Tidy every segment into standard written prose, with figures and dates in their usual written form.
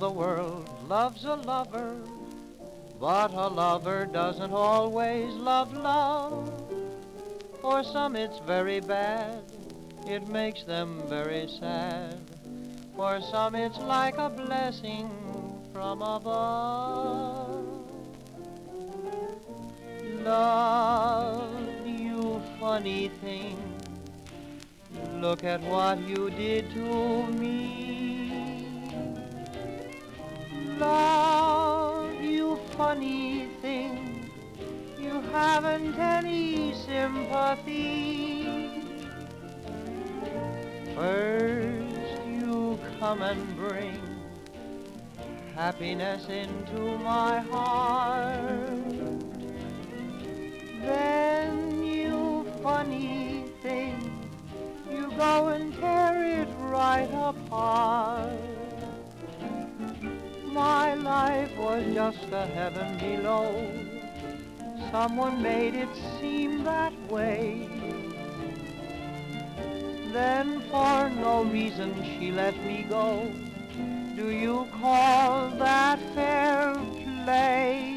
the world loves a lover, but a lover doesn't always love love. For some it's very bad, it makes them very sad. For some it's like a blessing from above. Love, you funny thing, look at what you did to me. Love, you funny thing, you haven't any sympathy. First you come and bring happiness into my heart. Then you funny thing, you go and tear it right apart. My life was just a heaven below. Someone made it seem that way. Then for no reason she let me go. Do you call that fair play?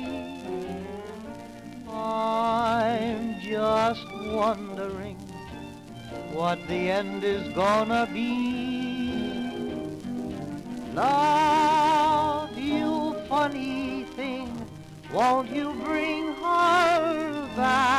I'm just wondering what the end is gonna be. Love, you funny thing, won't you bring her back?